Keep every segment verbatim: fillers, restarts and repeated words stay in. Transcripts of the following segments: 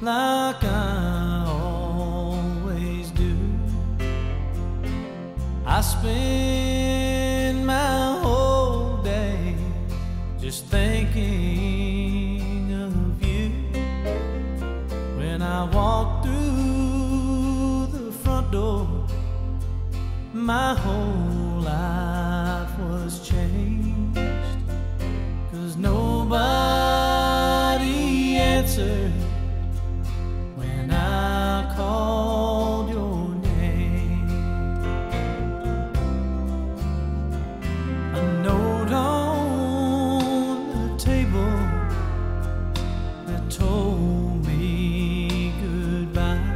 like I always do. I spend my whole day just thinking of you. When I walk through the front door, my whole life was changed, 'cause nobody answered when I called your name. A note on the table that told me goodbye.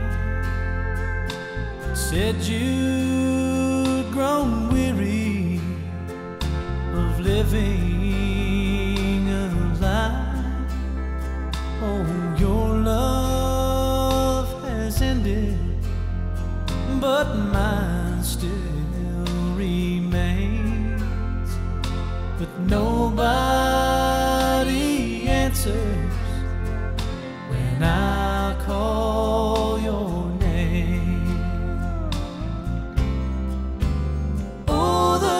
It said you'd grown weary of living a lie. Oh, your love has ended, but mine still remains. But nobody answers when I call your name. Oh, the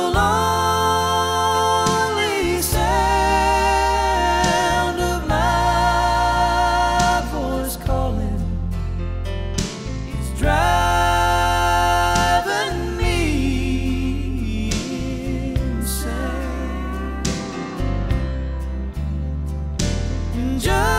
lonely sound of my voice calling is driving me insane. Just